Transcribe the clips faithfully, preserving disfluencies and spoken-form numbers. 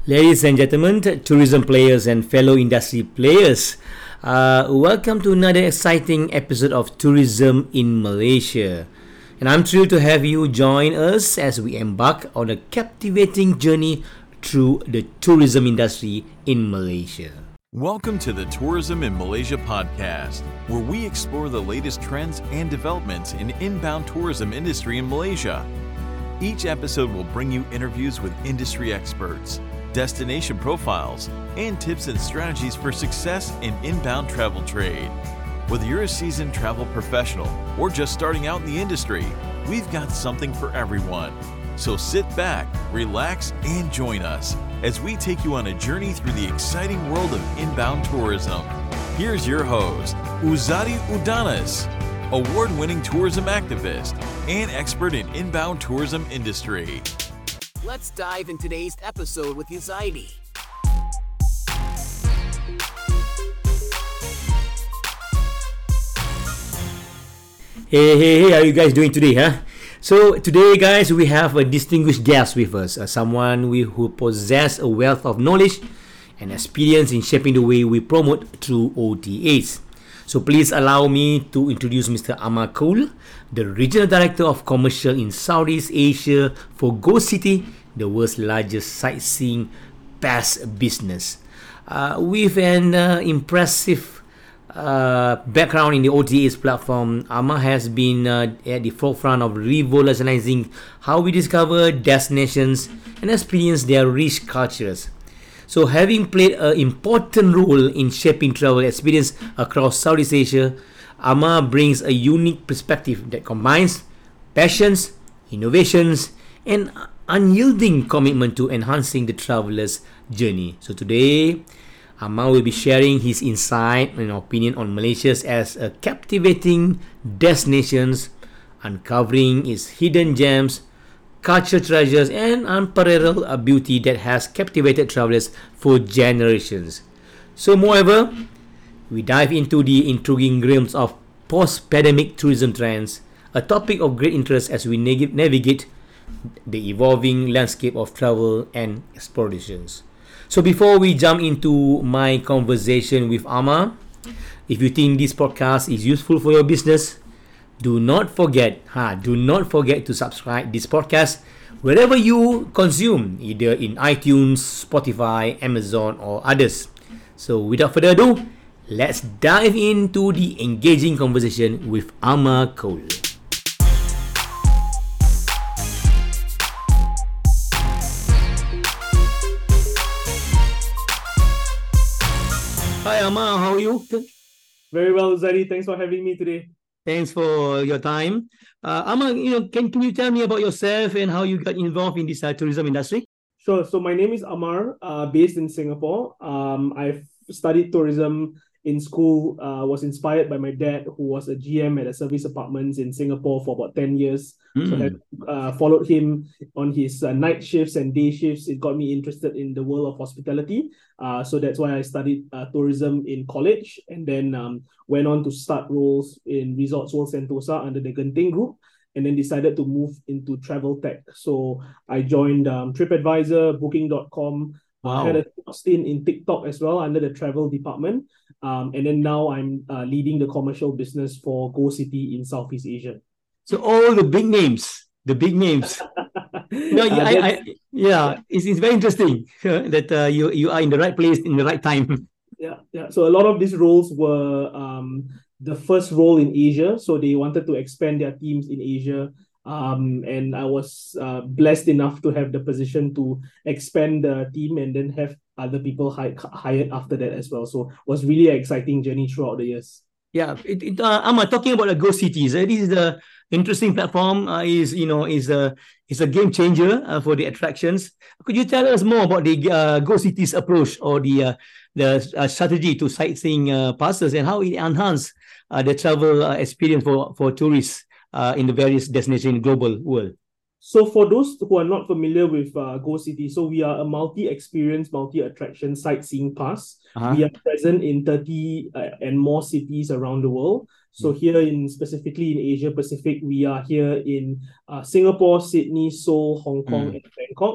Ladies and gentlemen, tourism players and fellow industry players, uh, welcome to another exciting episode of Tourism in Malaysia. And I'm thrilled to have you join us as we embark on a captivating journey through the tourism industry in Malaysia. Welcome to the Tourism in Malaysia podcast, where we explore the latest trends and developments in inbound tourism industry in Malaysia. Each episode will bring you interviews with industry experts, destination profiles, and tips and strategies for success in inbound travel trade. Whether you're a seasoned travel professional or just starting out in the industry, we've got something for everyone. So sit back, relax, and join us as we take you on a journey through the exciting world of inbound tourism. Here's your host, Uzadi Udanas, award-winning tourism activist and expert in inbound tourism industry. Let's dive in today's episode with Uzadi. Hey, hey, hey, how are you guys doing today, huh? So today, guys, we have a distinguished guest with us, uh, someone we, who possess a wealth of knowledge and experience in shaping the way we promote through O T As. So please allow me to introduce Mister Amar Koul, the Regional Director of Commercial in Southeast Asia for GoCity, the world's largest sightseeing pass business. Uh, with an uh, impressive uh, background in the O T As platform, Amar has been uh, at the forefront of revolutionizing how we discover destinations and experience their rich cultures. So having played an important role in shaping travel experience across Southeast Asia, Amar brings a unique perspective that combines passions, innovations, and unyielding commitment to enhancing the traveler's journey. So today, Amar will be sharing his insight and opinion on Malaysia as a captivating destination, uncovering its hidden gems, culture treasures, and unparalleled beauty that has captivated travelers for generations. So moreover, we dive into the intriguing realms of post-pandemic tourism trends, a topic of great interest as we neg- navigate the evolving landscape of travel and explorations. So before we jump into my conversation with Amar, if you think this podcast is useful for your business, do not forget, ha, do not forget to subscribe this podcast wherever you consume, either in iTunes, Spotify, Amazon, or others. So without further ado, let's dive into the engaging conversation with Amar Koul. Hi Amar, how are you? Very well, Uzadi. Thanks for having me today. Thanks for your time. Uh, Amar, you know, can, can you tell me about yourself and how you got involved in this uh, tourism industry? Sure. So my name is Amar, uh, based in Singapore. Um, I've studied tourism in school, uh, was inspired by my dad, who was a G M at a service apartments in Singapore for about ten years. Mm. So I uh, followed him on his uh, night shifts and day shifts. It got me interested in the world of hospitality. Uh, so that's why I studied uh, tourism in college, and then um, went on to start roles in Resorts World Sentosa under the Genting Group, and then decided to move into travel tech. So I joined um, TripAdvisor, Booking dot com. Wow. I had a stint in TikTok as well under the travel department. Um, and then now I'm uh, leading the commercial business for GoCity in Southeast Asia. So all the big names, the big names. no, Uh, I, I, yeah, it's, it's very interesting that uh, you you are in the right place in the right time. Yeah, yeah. So a lot of these roles were um, the first role in Asia. So they wanted to expand their teams in Asia. Um, and I was uh, blessed enough to have the position to expand the team and then have other people hi- hired after that as well. So it was really an exciting journey throughout the years. Yeah, it, it, uh, I'm uh, talking about the GoCities. Uh, this is the interesting platform. Uh, is you know is a is a game changer uh, for the attractions. Could you tell us more about the uh, GoCities approach or the uh, the uh, strategy to sightseeing uh, passes and how it enhance uh, the travel uh, experience for for tourists uh, in the various destinations in the global world? So for those who are not familiar with uh, GoCity, so we are a multi-experience, multi-attraction sightseeing pass. Uh-huh. We are present in thirty uh, and more cities around the world. So here in specifically in Asia Pacific, we are here in uh, Singapore, Sydney, Seoul, Hong Kong, mm. and Bangkok.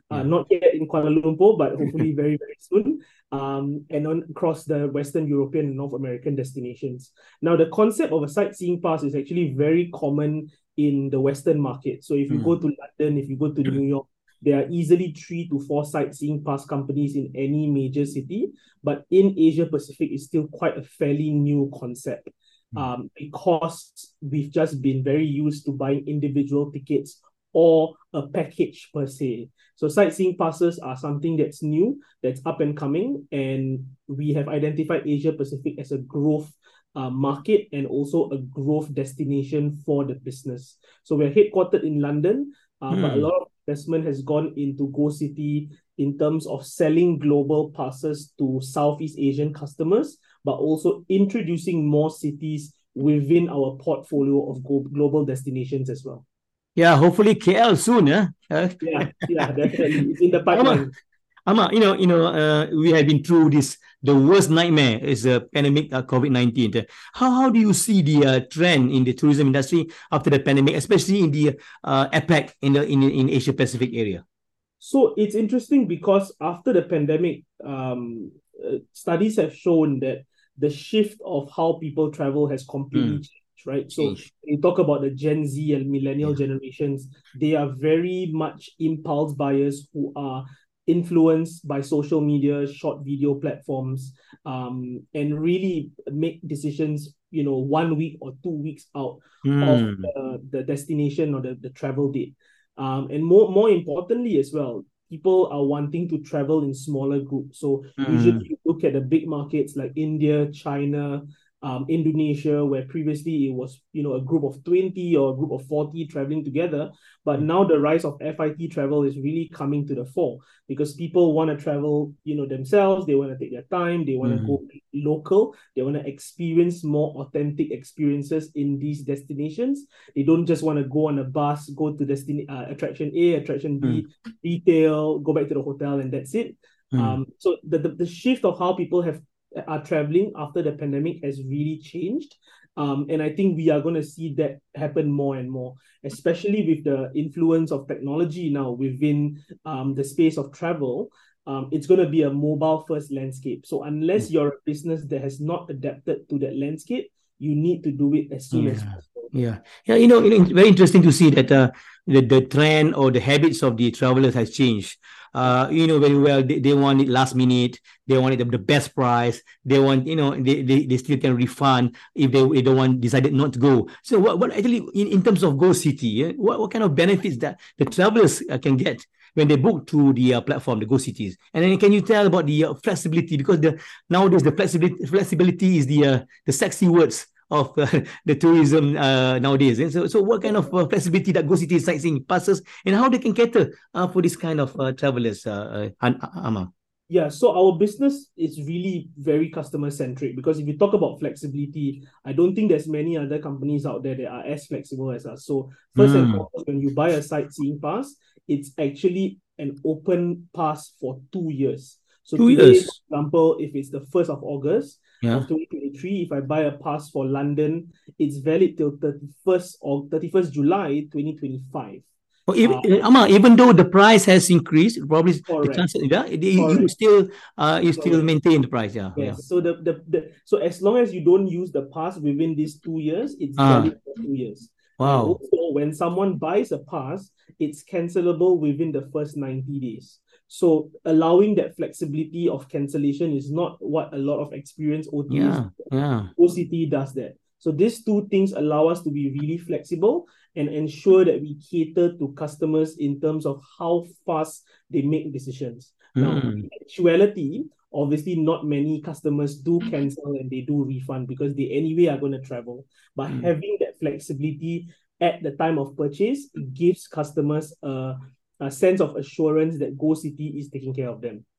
Uh, Yeah. not yet in Kuala Lumpur, but hopefully very, very soon. Um, and on across the Western European and North American destinations. Now, the concept of a sightseeing pass is actually very common in the Western market. So if you go Mm. to London, if you go to New York, there are easily three to four sightseeing pass companies in any major city. But in Asia Pacific, it's still quite a fairly new concept. Um, because we've just been very used to buying individual tickets or a package per se. So sightseeing passes are something that's new, that's up and coming, and we have identified Asia Pacific as a growth uh, market and also a growth destination for the business. So we're headquartered in London, uh, but a Mm. lot of investment has gone into GoCity in terms of selling global passes to Southeast Asian customers, but also introducing more cities within our portfolio of go- global destinations as well. Yeah, hopefully K L soon, huh? Uh, Yeah, yeah, definitely. It's in the Ama, pipeline. Ama, you know, you know, uh, we have been through this. The worst nightmare is the pandemic, uh, COVID nineteen. How how do you see the uh, trend in the tourism industry after the pandemic, especially in the uh, APAC in the in in Asia Pacific area? So it's interesting because after the pandemic, um, uh, studies have shown that the shift of how people travel has completely Mm. changed, right? So Change. when you talk about the Gen Z and millennial Yeah. generations, they are very much impulse buyers who are influenced by social media, short video platforms, um, and really make decisions, you know, one week or two weeks out of Mm. the, the destination or the, the travel date. Um, and more more importantly as well, people are wanting to travel in smaller groups. So usually Mm. you look at the big markets like India, China, um, Indonesia, where previously it was, you know, a group of twenty or a group of forty traveling together. But now the rise of F I T travel is really coming to the fore because people want to travel, you know, themselves. They want to take their time. They want to Mm. go local. They want to experience more authentic experiences in these destinations. They don't just want to go on a bus, go to destin- uh, attraction A, attraction Mm. B, retail, go back to the hotel, and that's it. Mm. Um, so the, the, the shift of how people have are traveling after the pandemic has really changed. Um, and I think we are going to see that happen more and more, especially with the influence of technology now within um, the space of travel. Um, it's going to be a mobile first landscape. So unless you're a business that has not adapted to that landscape, you need to do it as soon as Yeah, possible. yeah, yeah. You know, you know, it's very interesting to see that uh, the the trend or the habits of the travelers has changed. Uh, you know very well they, they want it last minute. They want it the, the best price. They want you know they, they, they still can refund if they, they don't want decided not to go. So what, what actually in, in terms of Go City, eh, what, what kind of benefits that the travelers uh, can get when they book through the uh, platform, the Go Cities? And then can you tell about the uh, flexibility because the nowadays the flexibility flexibility is the uh, the sexy words of uh, the tourism uh, nowadays. And so, so what kind of uh, flexibility that Go City sightseeing passes and how they can cater uh, for this kind of uh, travelers, uh, uh, Ama? Yeah, so our business is really very customer centric because if you talk about flexibility, I don't think there's many other companies out there that are as flexible as us. So first and Mm. foremost, when you buy a sightseeing pass, it's actually an open pass for two years. So Two today, for years. example, if it's the first of August Yeah. of twenty twenty-three, if I buy a pass for London, it's valid till thirty-first or thirty-first July twenty twenty-five. Well, even, Uh, uh, Ama, even though the price has increased, probably the correct, chance, yeah, you, you correct, still uh, you still correct. maintain the price, yeah, yeah. Yes. So the, the the so as long as you don't use the pass within these two years, it's Ah, valid for two years. And wow. also, when someone buys a pass, it's cancelable within the first ninety days. So allowing that flexibility of cancellation is not what a lot of experienced O T As Yeah, yeah. O C T does that. So these two things allow us to be really flexible and ensure that we cater to customers in terms of how fast they make decisions. Now, Mm. in actuality, obviously not many customers do cancel and they do refund because they anyway are going to travel. But Mm. having that flexibility at the time of purchase, it gives customers a, a sense of assurance that GoCity is taking care of them.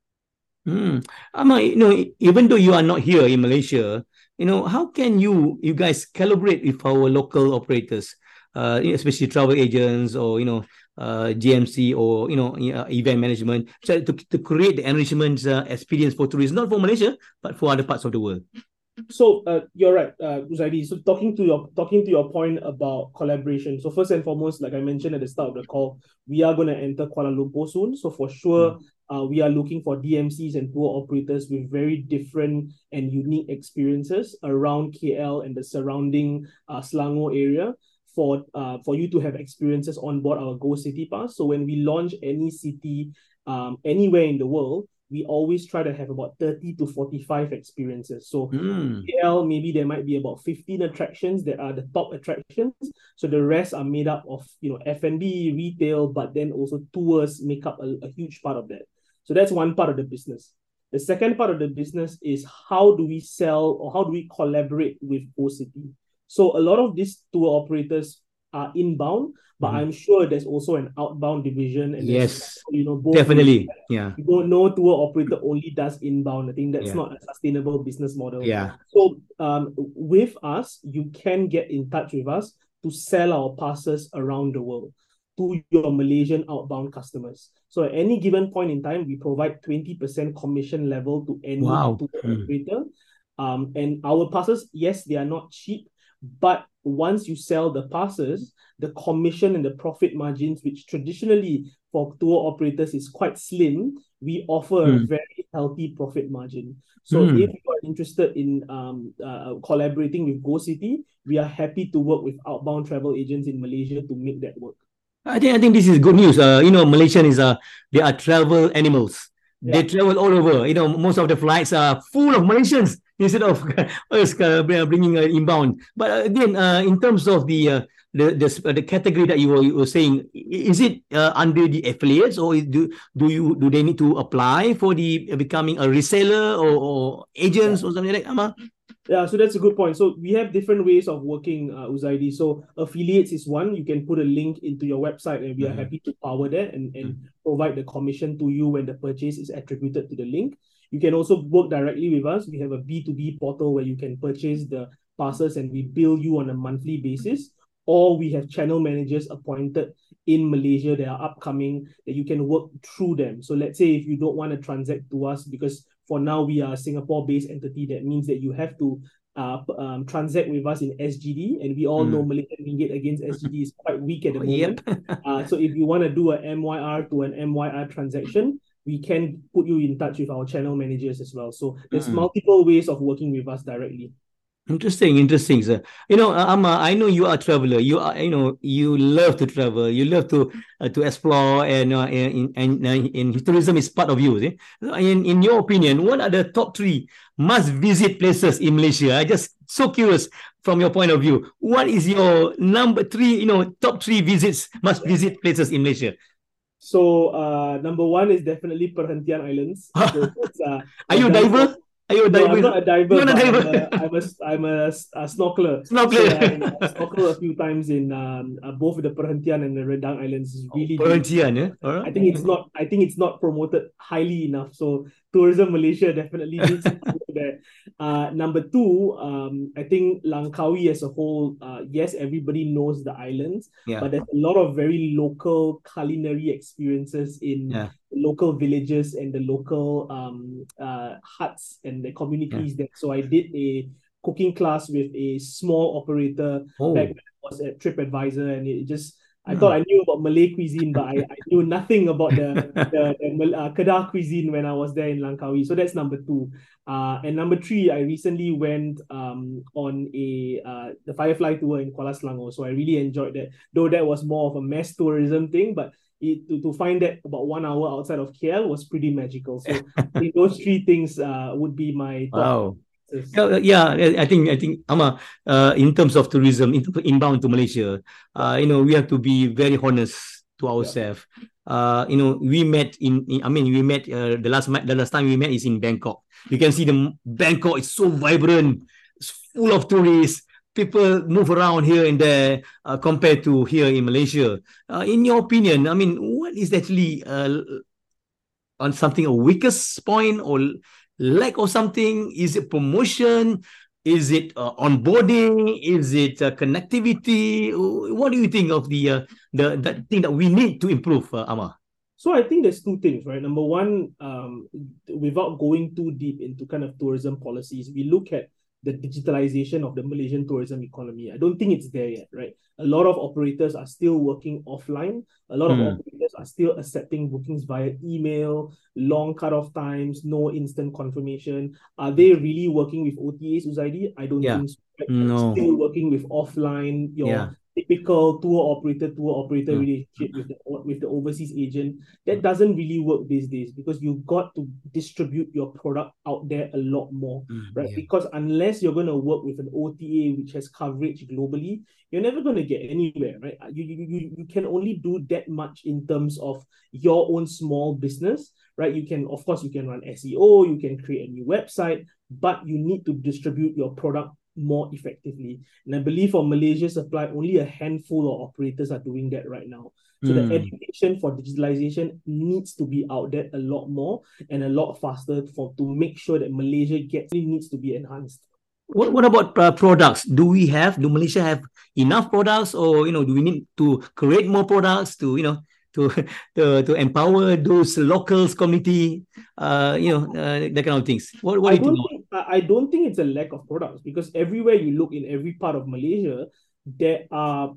Mm. Ama, you know, even though you are not here in Malaysia, you know, how can you you guys collaborate with our local operators, uh, especially travel agents or you know, uh, G M C or you know, uh, event management, so to, to create the enrichment uh, experience for tourists, not for Malaysia but for other parts of the world. So uh, you're right, uh, Uzaidi. So talking to your talking to your point about collaboration. So first and foremost, like I mentioned at the start of the call, we are going to enter Kuala Lumpur soon. So for sure, Mm. uh, we are looking for D M Cs and tour operators with very different and unique experiences around K L and the surrounding uh, Selangor area for uh, for you to have experiences on board our Go City Pass. So when we launch any city um, anywhere in the world, we always try to have about thirty to forty-five experiences. So Mm. K L, maybe there might be about fifteen attractions that are the top attractions. So the rest are made up of, you know, F and B, retail, but then also tours make up a, a huge part of that. So that's one part of the business. The second part of the business is how do we sell or how do we collaborate with GoCity? So a lot of these tour operators are inbound, but Mm. I'm sure there's also an outbound division and there's, Yes, you know, both ways. definitely. Yeah, You don't know tour operator only does inbound. I think that's yeah, not a sustainable business model. yeah. So um, with us, you can get in touch with us to sell our passes around the world to your Malaysian outbound customers. So at any given point in time, we provide twenty percent commission level to any Wow. tour Mm. operator. Um, and our passes, yes, they are not cheap, but once you sell the passes, the commission and the profit margins, which traditionally for tour operators is quite slim, we offer a Mm. very healthy profit margin. So if Mm. you are interested in um, uh, collaborating with GoCity, we are happy to work with outbound travel agents in Malaysia to make that work. I think I think this is good news. Uh, you know, Malaysian is uh they are travel animals. They Yeah. travel all over. You know, most of the flights are full of Malaysians instead of us uh, bringing uh, inbound. But uh, again, uh, in terms of the uh, the the, uh, the category that you were, you were saying, is it uh, under the affiliates or do do you do they need to apply for the uh, becoming a reseller or, or agents Yeah. or something like that? Ama? Yeah, so that's a good point. So we have different ways of working, uh, Uzaidi. So affiliates is one. You can put a link into your website, and we are Mm-hmm. happy to power that and, and Mm-hmm. provide the commission to you when the purchase is attributed to the link. You can also work directly with us. We have a B two B portal where you can purchase the passes and we bill you on a monthly basis. Or we have channel managers appointed in Malaysia that are upcoming that you can work through them. So let's say if you don't want to transact to us because for now we are a Singapore-based entity, that means that you have to uh, um, transact with us in S G D, and we all know Mm. Malaysian ringgit against S G D is quite weak at the Yep. moment. Uh, so if you want to do a M Y R to an M Y R transaction, we can put you in touch with our channel managers as well. So there's Mm. multiple ways of working with us directly. Interesting, interesting, sir. You know, uh, Amma, I know you are a traveler. You are, you know, you love to travel. You love to uh, to explore, and uh, in and uh, in tourism is part of you. See? In in your opinion, what are the top three must visit places in Malaysia? I just so curious from your point of view. What is your number three? You know, top three visits must visit places in Malaysia. So uh, number one is definitely Perhentian Islands. So it's uh, Are I've you a done diver? so. Are you a No, diver? I'm not a diver, You're not a but I'm diver. a I'm a I'm a, a snorkeler. So Snorkeler. I, I snorkel a few times in um, uh, both the Perhentian and the Rendang Islands. It's Oh, really beautiful. Perhentian, eh? All I right. think it's not I think it's not promoted highly enough. So tourism Malaysia definitely needs to go there. Uh, number two, um, I think Langkawi as a whole, uh, yes, everybody knows the islands, Yeah, but there's a lot of very local culinary experiences in yeah, local villages and the local um uh huts and the yeah. communities there. So I did a cooking class with a small operator back Oh. when I was at TripAdvisor, and it just I thought Hmm. I knew about Malay cuisine, but I, I knew nothing about the the, the uh, Kedah cuisine when I was there in Langkawi. So that's number two. Uh, and number three, I recently went um on a uh the Firefly tour in Kuala Selangor. So I really enjoyed that. Though that was more of a mass tourism thing, but it, to, to find that about one hour outside of K L was pretty magical. So I think those three things uh would be my top. Wow. Yeah, yeah, I think I think Ama, uh, in terms of tourism, in, inbound to Malaysia, uh, you know, we have to be very honest to Yeah. ourselves. Uh, you know, we met in, in I mean, we met uh, the last the last time we met is in Bangkok. You can see the Bangkok is so vibrant, it's full of tourists. People move around here and there uh, compared to here in Malaysia. Uh, in your opinion, I mean, what is actually uh, on something a weakest point or lack of something? Is it promotion? Is it uh, onboarding? Is it uh, connectivity? What do you think of the uh, the that thing that we need to improve, uh, Ama? So I think there's two things, right? Number one, um, without going too deep into kind of tourism policies, we look at the digitalization of the Malaysian tourism economy. I don't think it's there yet, right? A lot of operators are still working offline. A lot of Mm. operators are still accepting bookings via email, long cutoff times, no instant confirmation. Are they really working with O T As, Uzaidi? I don't Yeah. think so. Right? No. Still working with offline, Yeah. your typical tour operator tour operator Mm. relationship with the with the overseas agent. That doesn't really work these days, because you've got to distribute your product out there a lot more, Mm. right? Yeah. Because unless you're going to work with an O T A which has coverage globally, you're never going to get anywhere, right? You, you, you, you can only do that much in terms of your own small business, right? You can, of course, you can run S E O, you can create a new website, but you need to distribute your product more effectively. And I believe for Malaysia Supply, only a handful of operators are doing that right now. So the Mm. education for digitalization needs to be out there a lot more and a lot faster for to make sure that Malaysia gets it needs to be enhanced. What what about uh, products? Do we have, do Malaysia have enough products, or you know, do we need to create more products to, you know, to to, to empower those locals community, uh, you know, uh, that kind of things? What what do I you think don't about? think I don't think it's a lack of products, because everywhere you look in every part of Malaysia, there are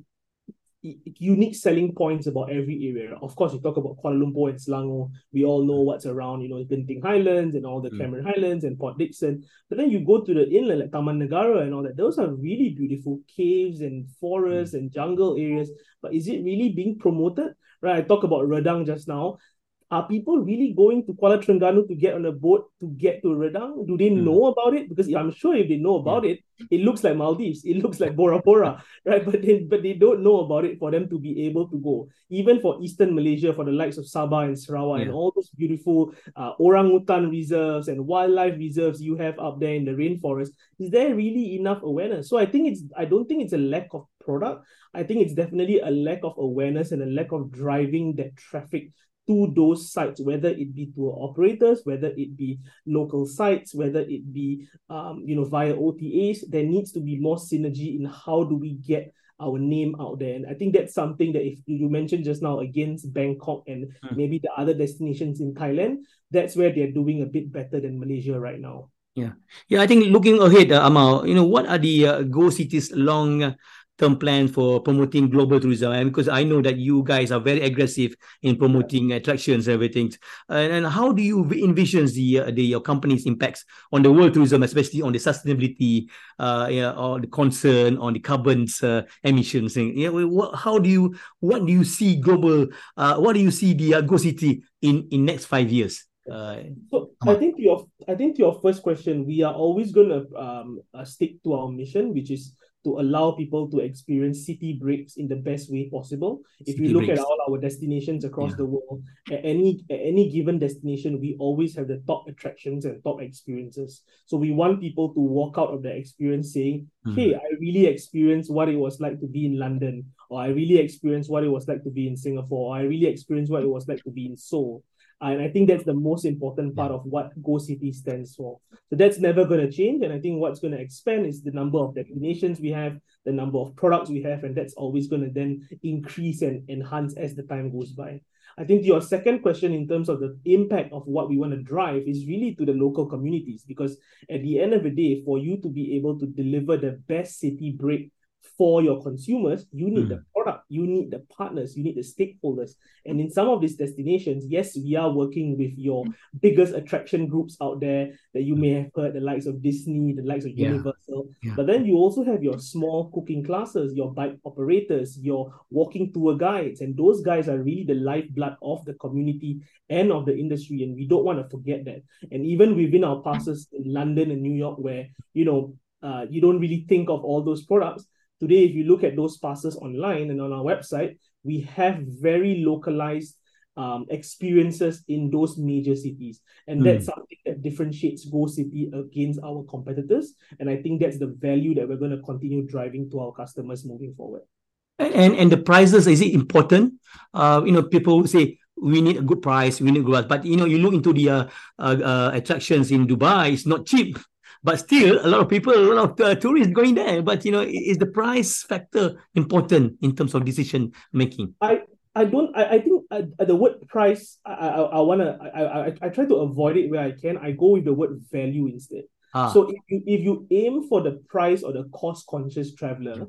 unique selling points about every area. Of course, you talk about Kuala Lumpur and Selangor, we all know what's around, you know, Genting Highlands and all the Mm. Cameron Highlands and Port Dickson. But then you go to the inland, like Taman Negara and all that. Those are really beautiful caves and forests and jungle areas. But is it really being promoted? Right? I talked about Redang just now. Are people really going to Kuala Terengganu to get on a boat to get to Redang? Do they Mm. know about it? Because I'm sure if they know about it, it looks like Maldives, it looks like Bora Bora, right? But they, but they don't know about it for them to be able to go. Even for Eastern Malaysia, for the likes of Sabah and Sarawak and Yeah. all those beautiful uh, orangutan reserves and wildlife reserves you have up there in the rainforest, is there really enough awareness? So I think it's, I don't think it's a lack of product. I think it's definitely a lack of awareness and a lack of driving that traffic to those sites, whether it be tour operators, whether it be local sites, whether it be um, you know, via O T As. There needs to be more synergy in how do we get our name out there. And I think that's something that, if you mentioned just now against Bangkok and Mm. maybe the other destinations in Thailand, that's where they're doing a bit better than Malaysia right now. Yeah, yeah. I think looking ahead, uh, Amal, you know, what are the uh, Go Cities long term plans for promoting global tourism? And because I know that you guys are very aggressive in promoting attractions and everything. And, and how do you envision the uh, the your company's impacts on the world tourism, especially on the sustainability, uh, yeah, or the concern on the carbon uh, emissions? And, yeah, what, how do you what do you see global? Uh, what do you see the uh, Go City in in next five years? Uh, So I Amal. think to your I think to your first question, we are always going to um, uh, stick to our mission, which is to allow people to experience city breaks in the best way possible. If City you look at breaks. all our destinations across Yeah. the world, at any at any given destination, we always have the top attractions and top experiences. So we want people to walk out of the experience saying, "Hey, Mm. I really experienced what it was like to be in London, or I really experienced what it was like to be in Singapore, or I really experienced what it was like to be in Seoul." And I think that's the most important part Yeah. of what Go City stands for. So that's never going to change. And I think what's going to expand is the number of destinations we have, the number of products we have, and that's always going to then increase and enhance as the time goes by. I think your second question in terms of the impact of what we want to drive is really to the local communities, because at the end of the day, for you to be able to deliver the best city break for your consumers, you need Mm. the product, you need the partners, you need the stakeholders. And in some of these destinations, yes, we are working with your biggest attraction groups out there that you may have heard, the likes of Disney, the likes of Yeah. Universal. Yeah. But then you also have your small cooking classes, your bike operators, your walking tour guides. And those guys are really the lifeblood of the community and of the industry. And we don't want to forget that. And even within our passes in London and New York, where, you know, uh, you don't really think of all those products. Today, if you look at those passes online and on our website, we have very localized um, experiences in those major cities. And Mm. that's something that differentiates Go City against our competitors. And I think that's the value that we're going to continue driving to our customers moving forward. And and the prices, is it important? Uh, you know, people say we need a good price, we need good, but you know, you look into the uh, uh, uh, attractions in Dubai, it's not cheap. But still, a lot of people, a lot of uh, tourists going there. But you know, is the price factor important in terms of decision making? I I don't I, I think uh, the word price I I, I wanna I, I I try to avoid it where I can. I go with the word value instead. Ah. So if you if you aim for the price or the cost conscious traveler,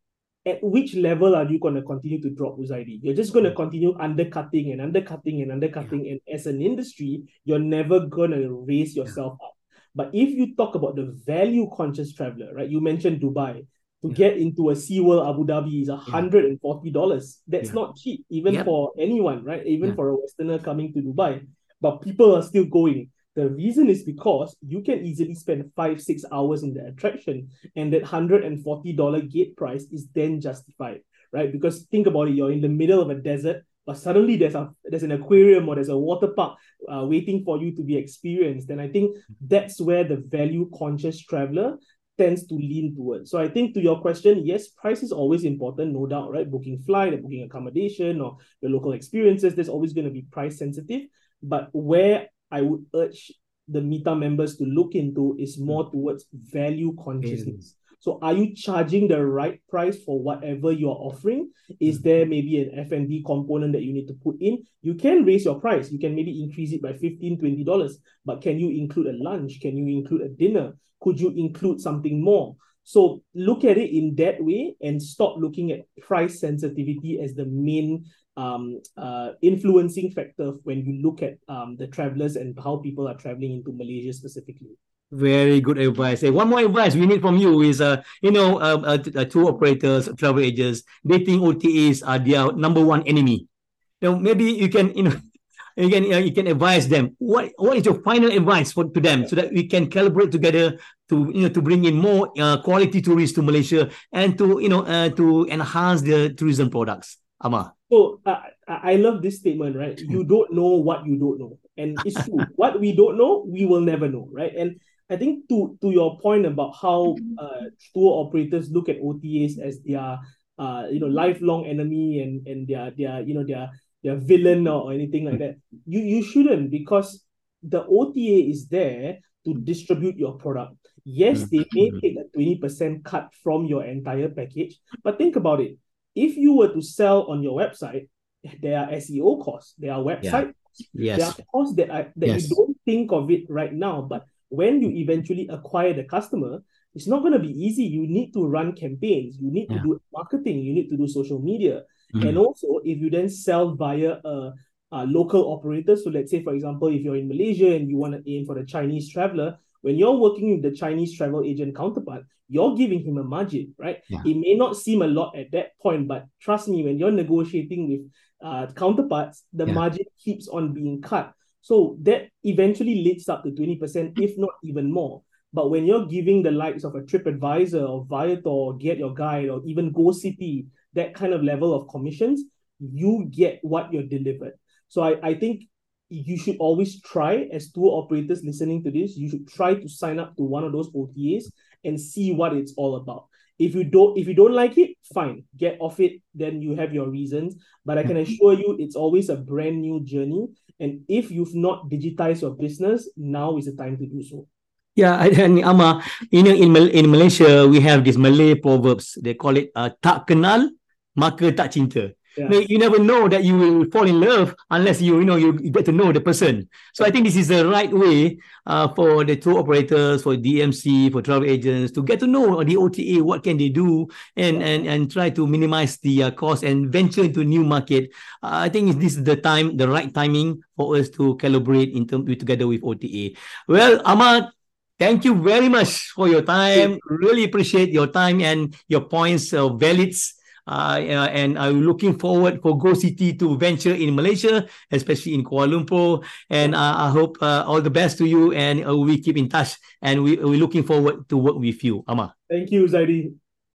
at which level are you going to continue to drop Uzaidi? You're just going to continue undercutting and undercutting and undercutting. Yeah. And as an industry, you're never going to raise yourself yeah. up. But if you talk about the value conscious traveler, right? You mentioned Dubai. To yeah. get into a SeaWorld Abu Dhabi is one hundred forty dollars. Yeah. That's yeah. not cheap, even yep. for anyone, right? Even yeah. for a Westerner coming to Dubai. But people are still going. The reason is because you can easily spend five, six hours in the attraction, and that one hundred forty dollars gate price is then justified, right? Because think about it, you're in the middle of a desert, but suddenly there's a there's an aquarium or there's a water park uh, waiting for you to be experienced. And I think that's where the value-conscious traveler tends to lean towards. So I think to your question, yes, price is always important, no doubt, right? Booking flight, or booking accommodation, or the local experiences, there's always going to be price sensitive. But where I would urge the Mita members to look into is more towards value consciousness. So are you charging the right price for whatever you're offering? Is there maybe an F and B component that you need to put in? You can raise your price. You can maybe increase it by fifteen dollars, twenty dollars. But can you include a lunch? Can you include a dinner? Could you include something more? So look at it in that way and stop looking at price sensitivity as the main um, uh, influencing factor when you look at um, the travelers and how people are traveling into Malaysia specifically. Very good advice. Hey, one more advice we need from you is, uh, you know, uh, uh, tour operators, travel agents, they think O T As are their number one enemy. Now, maybe you can, you know, you can uh, you can advise them. What what is your final advice for to them so that we can collaborate together to you know to bring in more uh, quality tourists to Malaysia and to you know uh, to enhance the tourism products. Amar. So uh, I love this statement, right? You don't know what you don't know, and it's true. What we don't know, we will never know, right? And I think to to your point about how uh, tour operators look at O T As as their uh you know lifelong enemy and and their their you know their their villain or anything like that, you you shouldn't, because the O T A is there to distribute your product. Yes, they may take a twenty percent cut from your entire package, but think about it. If you were to sell on your website, there are S E O costs, there are website yeah. costs, yes. there are costs that are, that yes. you don't think of it right now, but when you eventually acquire the customer, it's not going to be easy. You need to run campaigns, you need yeah. to do marketing, you need to do social media. Mm-hmm. And also, if you then sell via a, a local operator, so let's say, for example, if you're in Malaysia and you want to aim for the Chinese traveler, when you're working with the Chinese travel agent counterpart, you're giving him a margin, right? Yeah. It may not seem a lot at that point, but trust me, when you're negotiating with uh, counterparts, the yeah. margin keeps on being cut. So that eventually leads up to twenty percent, if not even more. But when you're giving the likes of a TripAdvisor or Viator or Get Your Guide or even GoCity, that kind of level of commissions, you get what you're delivered. So I, I think you should always try, as tour operators listening to this, you should try to sign up to one of those O T As and see what it's all about. If you don't, if you don't like it, fine, get off it. Then you have your reasons. But I can assure you, it's always a brand new journey. And if you've not digitized your business, now is the time to do so. Yeah, and Amar, you know, in Mal- in Malaysia, we have these Malay proverbs. They call it uh, tak kenal, maka tak cinta. Yeah. No, you never know that you will fall in love unless you you know you, you get to know the person. So I think this is the right way uh, for the tour operators, for D M C, for travel agents to get to know the O T A. What can they do, and and and try to minimize the uh, cost and venture into new market. Uh, I think this is the time, the right timing for us to collaborate in term, together with O T A. Well, Ahmad, thank you very much for your time. Really appreciate your time and your points, uh, valids. Uh, uh, and I'm looking forward for GoCity to venture in Malaysia, especially in Kuala Lumpur. And uh, I hope uh, all the best to you, and uh, we keep in touch. And we, we're looking forward to work with you, Amar. Thank you, Zaidi.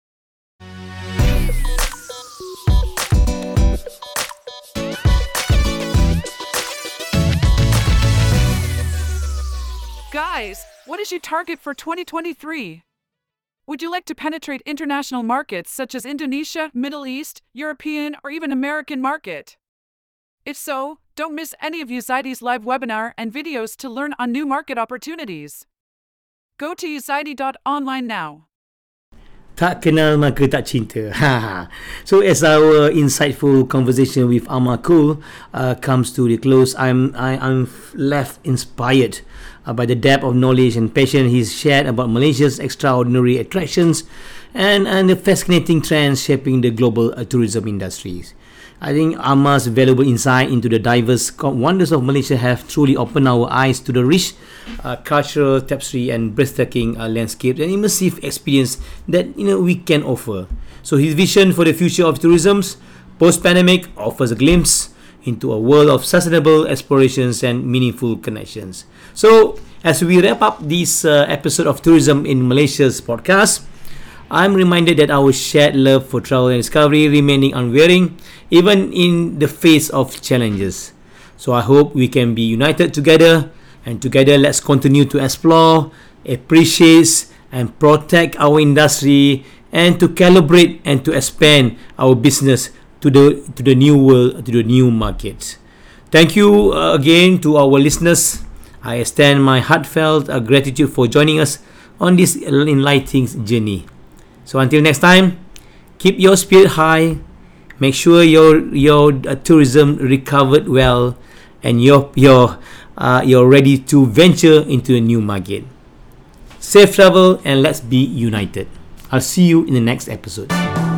Guys, what is your target for twenty twenty-three? Would you like to penetrate international markets such as Indonesia, Middle East, European, or even American market? If so, don't miss any of Uzaidi's live webinar and videos to learn on new market opportunities. Go to uzaidi dot online now. Tak kenal maka tak cinta. So as our insightful conversation with Amar Kul uh, comes to the close, I'm I, I'm left inspired uh, by the depth of knowledge and passion he's shared about Malaysia's extraordinary attractions and, and the fascinating trends shaping the global uh, tourism industries. I think Amar's valuable insight into the diverse wonders of Malaysia have truly opened our eyes to the rich uh, cultural tapestry and breathtaking uh, landscape and immersive experience that you know we can offer. So his vision for the future of tourism post-pandemic offers a glimpse into a world of sustainable explorations and meaningful connections. So as we wrap up this uh, episode of Tourism in Malaysia's podcast, I'm reminded that our shared love for travel and discovery remaining unwavering even in the face of challenges. So I hope we can be united together, and together let's continue to explore, appreciate and protect our industry, and to calibrate and to expand our business to the to the new world, to the new market. Thank you uh, again to our listeners. I extend my heartfelt uh, gratitude for joining us on this enlightening journey. So until next time, keep your spirit high, make sure your your uh, tourism recovered well, and you're you're uh, you're ready to venture into a new market. Safe travel and let's be united. I'll see you in the next episode.